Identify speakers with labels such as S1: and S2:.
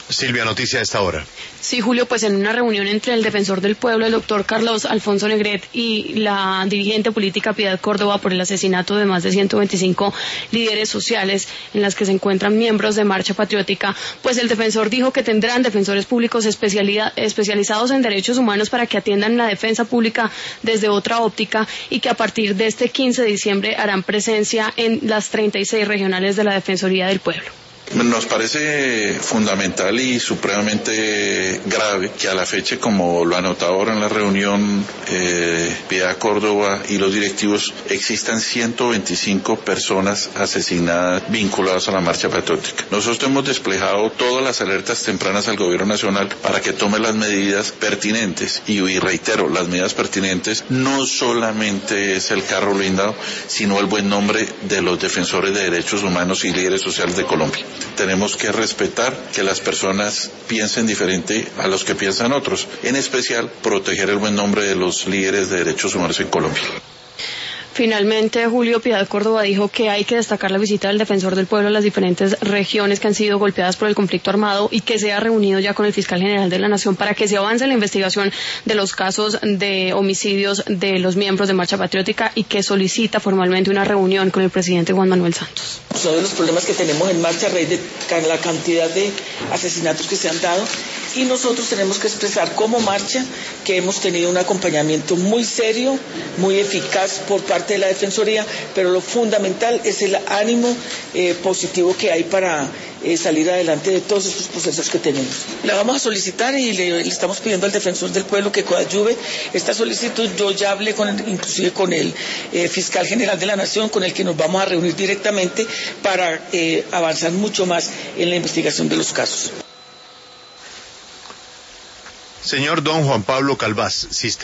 S1: Silvia, noticia a esta hora.
S2: Sí, Julio, pues en una reunión entre el defensor del pueblo, el doctor Carlos Alfonso Negret, y la dirigente política Piedad Córdoba por el asesinato de más de 125 líderes sociales en las que se encuentran miembros de Marcha Patriótica, pues el defensor dijo que tendrán defensores públicos especializados en derechos humanos para que atiendan la defensa pública desde otra óptica y que a partir de este 15 de diciembre harán presencia en las 36 regionales de la Defensoría del Pueblo.
S3: Nos parece fundamental y supremamente grave que a la fecha, como lo anotaba ahora en la reunión Piedad Córdoba y los directivos, existan 125 personas asesinadas vinculadas a la Marcha Patriótica. Nosotros hemos desplegado todas las alertas tempranas al Gobierno Nacional para que tome las medidas pertinentes y reitero, las medidas pertinentes no solamente es el carro blindado, sino el buen nombre de los defensores de derechos humanos y líderes sociales de Colombia. Tenemos que respetar que las personas piensen diferente a los que piensan otros, en especial proteger el buen nombre de los líderes de derechos humanos en Colombia.
S2: Finalmente, Julio, Piedad Córdoba dijo que hay que destacar la visita del defensor del pueblo a las diferentes regiones que han sido golpeadas por el conflicto armado y que se ha reunido ya con el fiscal general de la Nación para que se avance en la investigación de los casos de homicidios de los miembros de Marcha Patriótica y que solicita formalmente una reunión con el presidente Juan Manuel Santos.
S4: Son de los problemas que tenemos en Marcha a raíz de la cantidad de asesinatos que se han dado, y nosotros tenemos que expresar como Marcha que hemos tenido un acompañamiento muy serio, muy eficaz por parte de la Defensoría, pero lo fundamental es el ánimo positivo que hay para salir adelante de todos estos procesos que tenemos. La vamos a solicitar y le estamos pidiendo al defensor del pueblo que coadyuve esta solicitud. Yo ya hablé inclusive con el fiscal general de la Nación, con el que nos vamos a reunir directamente para avanzar mucho más en la investigación de los casos.
S1: Señor don Juan Pablo Calvás,